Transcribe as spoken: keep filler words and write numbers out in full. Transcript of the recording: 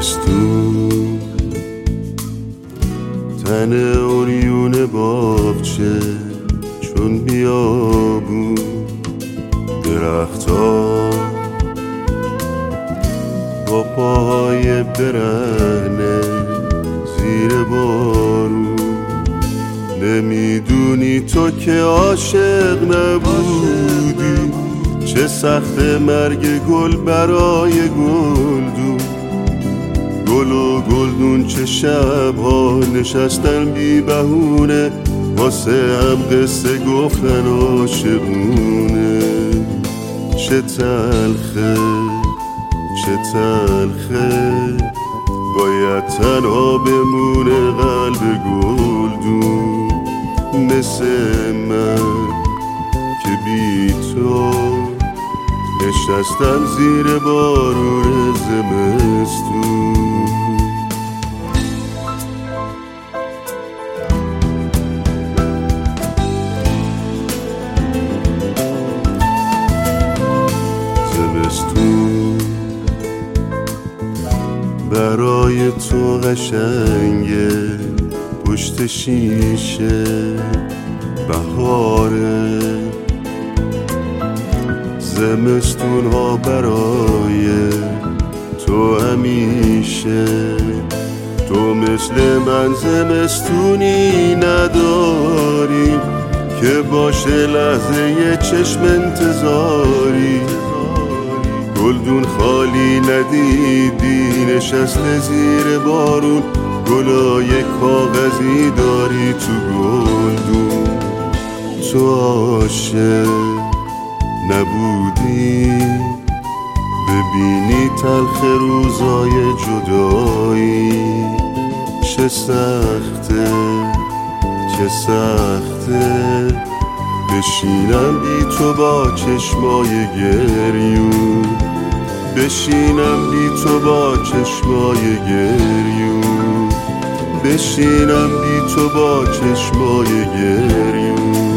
زمستون تن اوریون باغچه چون بیابون درخت‌ها با پاهای برهنه زیر بارون. نمیدونی تو که عاشق نبودی، چه سخت مرگ گل برای گلدون. گل و گلدون چه شبها نشستن بی بهونه، واسه هم قصه گفتن عاشقونه. چه تلخه چه تلخه باید تنها بمونه قلب گلدون، مثل من که بی تو نشستم زیر بارون زمستون. زمستون برای تو قشنگه، پشت شیشه بهاره. زمستون ها برای تو همیشه، تو مثل من زمستونی نداری که باشه لحظه یه چشم انتظاری. گلدون خالی ندیدی نشسته زیر بارون، گلای کاغذی داری تو گلدون. تو عاشق نبودی ببینی تلخ روزای جدایی. چه سخته چه سخته بشینم بی تو با چشمای گریون، بشینم بی تو با چشمای گریون، بشینم بی تو با چشمای گریون.